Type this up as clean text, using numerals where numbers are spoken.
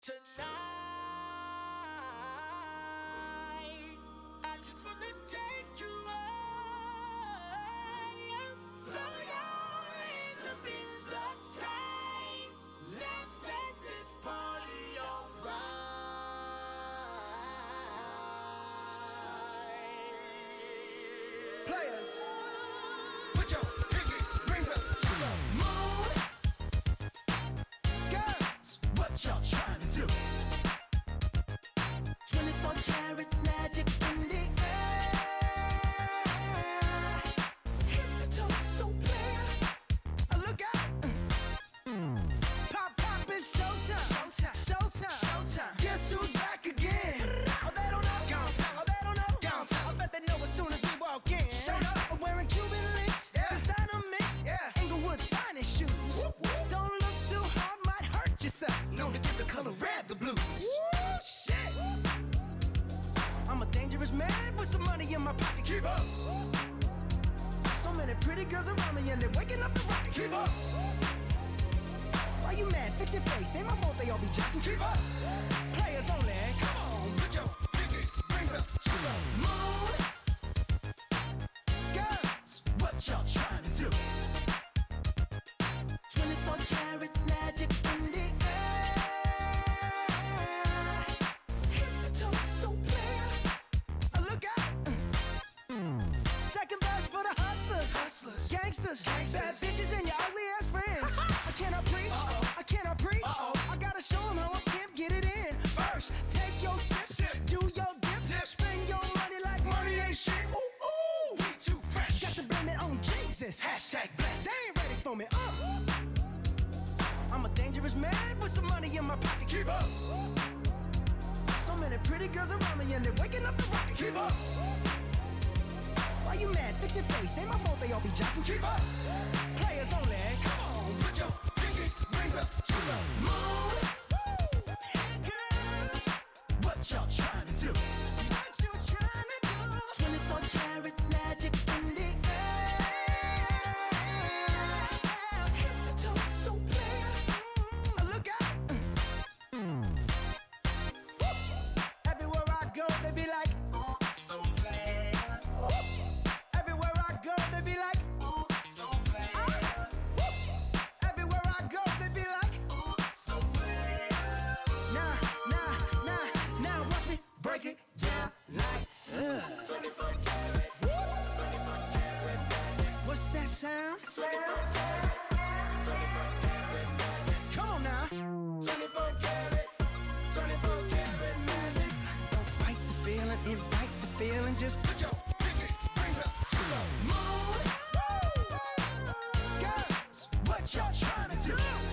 Tonight, I just wanna take you higher. Throw your hands up in the sky. Let's set this party on fire. Players, put your pinky rings up to the moon. Girls, what y'all trying to do? 24 karat magic in the air. Head to toe so clear. Look out! Pop, pop, it's showtime. Showtime, showtime, showtime. Guess who's back again? Oh, they don't know. Gone time. Oh, they don't know. Gone time. I bet they know as soon as we walk in. Showed up. I'm wearing Cuban links. Yeah. Designer mix. Yeah. Inglewood's finest shoes. Whoop, whoop. Don't look too hard, might hurt yourself. Known to give the color red the blues. Woo, shit. I'm a dangerous man with some money in my pocket. Keep up. So many pretty girls around me and they're waking up the rocket. Keep up. Why you mad? Fix your face. Ain't my fault they all be jocking. Keep up. Players only. Come on, put your pinky rings up to the moon. Girls, what y'all trying to do? 24 karat magic in the air. Head to toe so clear. Look out. Second verse for the hustlers. Hustlers. Gangsters. Bad bitches and your ugly ass friends. I cannot preach. I cannot preach. I gotta show them how a pimp get it in. First, take your sip. Do your dip. Spend your money like money ain't shit. Ooh, ooh. We too fresh. Got to blame it on Jesus. Hashtag blessed. They ain't ready for me. I'm a dangerous man with some money in my pocket. Keep up. So many pretty girls around me and they're waking up the rocket. Keep up. Why you mad? Fix your face. Ain't my fault they all be jocking. Keep up. Players only. Come on, put your pinky rings up to the moon. Girls, what y'all trying to do? What you trying to do? 24 karat magic in the air. Head to toe so clear. Look out. Everywhere I go, they be like, Ooh, so clear. everywhere I go, they be like, Ooh, so clear. everywhere I go, they be like, Ooh, so clear. nah, watch me break it down like, 24 karat. 24 karat magic. what's that sound? Come on now. 24 karat. 24 karat magic. Don't fight the feeling, invite the feeling. Just put your pinky rings up to the moon. Girls, what y'all trying to do?